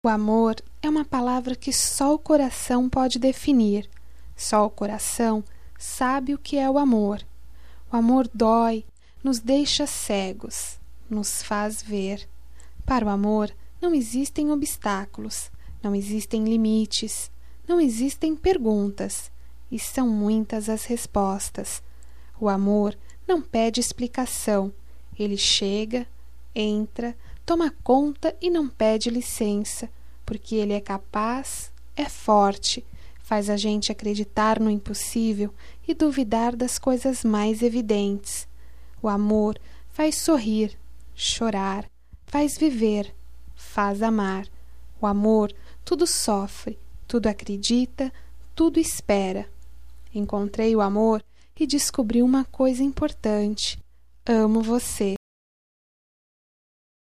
O amor é uma palavra que só o coração pode definir. Só o coração sabe o que é o amor. O amor dói, nos deixa cegos, nos faz ver. Para o amor não existem obstáculos, não existem limites, não existem perguntas, e são muitas as respostas. O amor não pede explicação, ele chega, entra, toma conta e não pede licença, porque ele é capaz, é forte, faz a gente acreditar no impossível e duvidar das coisas mais evidentes. O amor faz sorrir, chorar, faz viver, faz amar. O amor tudo sofre, tudo acredita, tudo espera. Encontrei o amor e descobri uma coisa importante: amo você.